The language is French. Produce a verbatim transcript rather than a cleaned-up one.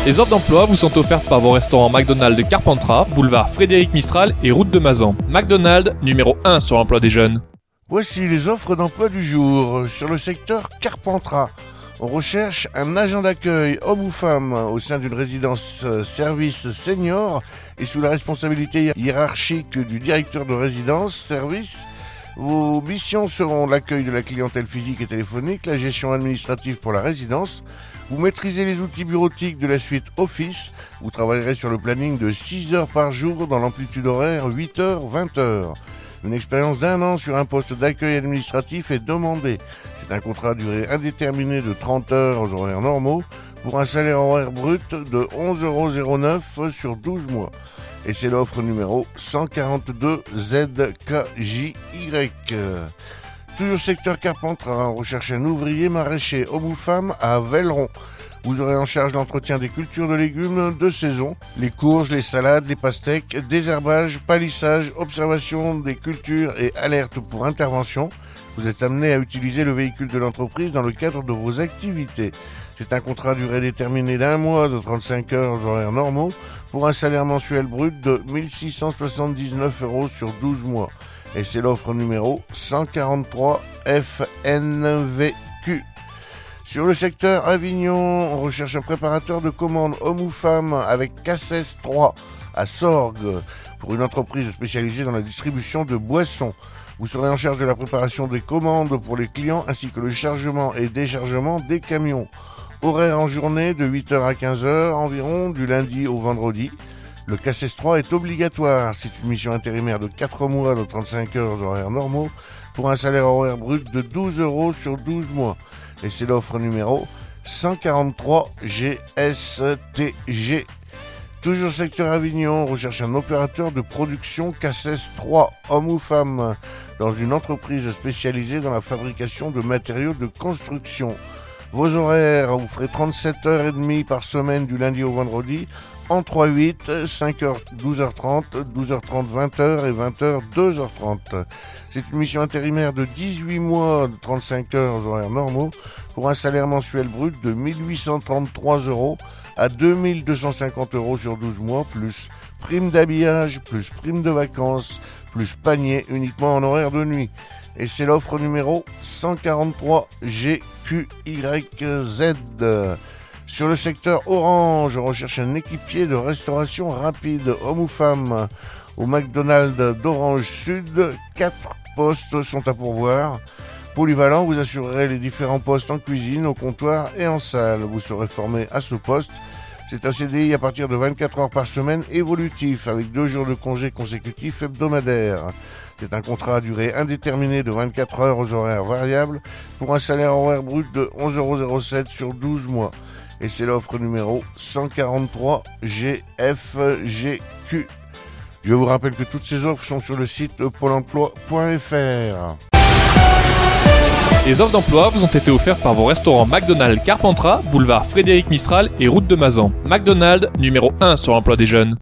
Les offres d'emploi vous sont offertes par vos restaurants McDonald's de Carpentras, boulevard Frédéric Mistral et route de Mazan. McDonald's, numéro un sur l'emploi des jeunes. Voici les offres d'emploi du jour. Sur le secteur Carpentras, on recherche un agent d'accueil, homme ou femme, au sein d'une résidence service senior et sous la responsabilité hiérarchique du directeur de résidence service. Vos missions seront l'accueil de la clientèle physique et téléphonique, la gestion administrative pour la résidence. Vous maîtrisez les outils bureautiques de la suite Office. Vous travaillerez sur le planning de six heures par jour dans l'amplitude horaire huit heures vingt heures. Une expérience d'un an sur un poste d'accueil administratif est demandée. C'est un contrat à durée indéterminée de trente heures aux horaires normaux pour un salaire horaire brut de onze euros zéro neuf sur douze mois. Et c'est l'offre numéro cent quarante-deux Z K J Y. Toujours secteur Carpentras, on recherche un ouvrier maraîcher, homme ou femme, à Velleron. Vous aurez en charge l'entretien des cultures de légumes de saison, les courges, les salades, les pastèques, désherbage, palissage, observation des cultures et alerte pour intervention. Vous êtes amené à utiliser le véhicule de l'entreprise dans le cadre de vos activités. C'est un contrat à durée déterminée d'un mois de trente-cinq heures aux horaires normaux pour un salaire mensuel brut de mille six cent soixante-dix-neuf euros sur douze mois. Et c'est l'offre numéro cent quarante-trois F N V Q. Sur le secteur Avignon, on recherche un préparateur de commandes homme ou femme avec K S S trois à Sorgues pour une entreprise spécialisée dans la distribution de boissons. Vous serez en charge de la préparation des commandes pour les clients ainsi que le chargement et déchargement des camions. Horaire en journée de huit heures à quinze heures environ du lundi au vendredi. Le K S S trois est obligatoire. C'est une mission intérimaire de quatre mois de trente-cinq heures aux horaires normaux pour un salaire horaire brut de douze euros sur douze mois. Et c'est l'offre numéro cent quarante-trois G S T G. Toujours secteur Avignon, on recherche un opérateur de production K S S trois, homme ou femme, dans une entreprise spécialisée dans la fabrication de matériaux de construction. Vos horaires, vous ferez trente-sept heures trente par semaine du lundi au vendredi, en trois huit, cinq heures, douze heures trente, douze heures trente, vingt heures et vingt heures, deux heures trente. C'est une mission intérimaire de dix-huit mois de trente-cinq heures aux horaires normaux pour un salaire mensuel brut de mille huit cent trente-trois euros à deux mille deux cent cinquante euros sur douze mois, plus prime d'habillage, plus prime de vacances, plus panier uniquement en horaire de nuit. Et c'est l'offre numéro cent quarante-trois G Q Y Z. Sur le secteur Orange, on recherche un équipier de restauration rapide, homme ou femme. Au McDonald's d'Orange Sud, quatre postes sont à pourvoir. Polyvalent, vous assurerez les différents postes en cuisine, au comptoir et en salle. Vous serez formé à ce poste. C'est un C D I à partir de vingt-quatre heures par semaine évolutif, avec deux jours de congé consécutifs hebdomadaires. C'est un contrat à durée indéterminée de vingt-quatre heures aux horaires variables pour un salaire horaire brut de onze euros zéro sept sur douze mois. Et c'est l'offre numéro cent quarante-trois G F G Q. Je vous rappelle que toutes ces offres sont sur le site pôle emploi point F R. Les offres d'emploi vous ont été offertes par vos restaurants McDonald's Carpentras, boulevard Frédéric Mistral et route de Mazan. McDonald's, numéro un sur l'emploi des jeunes.